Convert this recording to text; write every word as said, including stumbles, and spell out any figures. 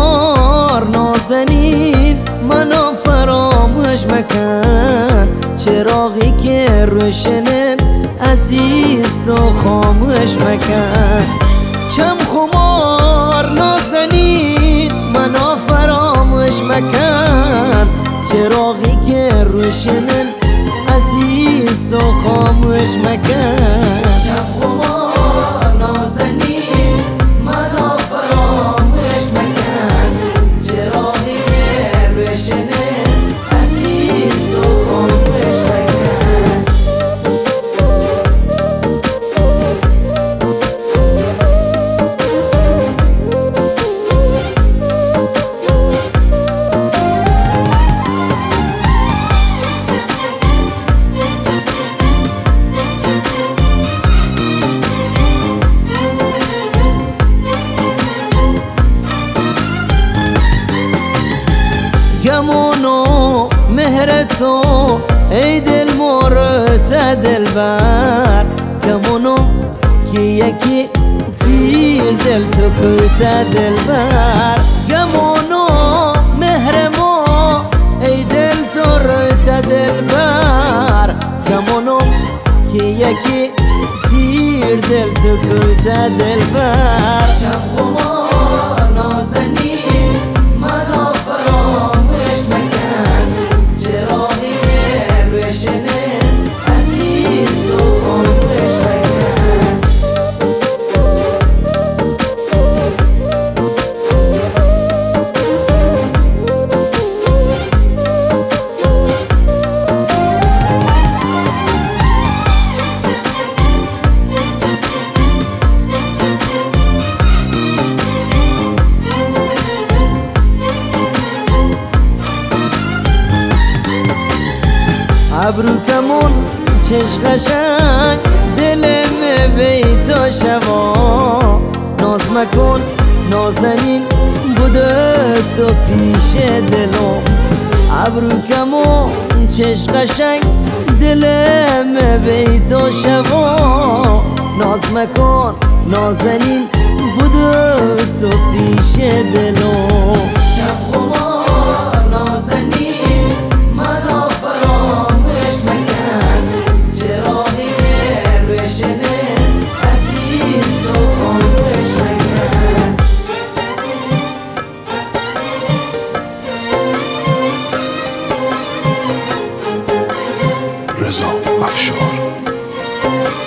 خمار نازنین منو فراموش مکن، چراغی که روشنن عزیز تو خاموش مکن. چم خمار نازنین منو فراموش مکن، چراغی که روشنن عزیز تو خاموش مکن. چم خمار نازنین منو فراموش مکن، چراغی که روشنن عزیز تو خاموش مکن. گمونو مهر تو ای دل مورد دلبر، گمونو که یکی زیر دل تو کتا دلبر. گمونو مهر ما ای دل تو رتا دلبر، گمونو که یکی زیر دل تو کتا دلبر. چم خمار نازنین منو فراموش مکن، چراغی که روشنن عزیز تو خاموش مکن. ابرو کمون چش قشنگ دلم بیدا شوا، ناز مکن نازنین بوده تو پیش دلم. ابرو کمون چش قشنگ دلم بیدا شوا، ناز مکن نازنین بوده تو پیش دلم. شب خمار نازنین منو فراموش مکن، چراغی که روشنن عزیز تو خاموش مکن. رضا افشار.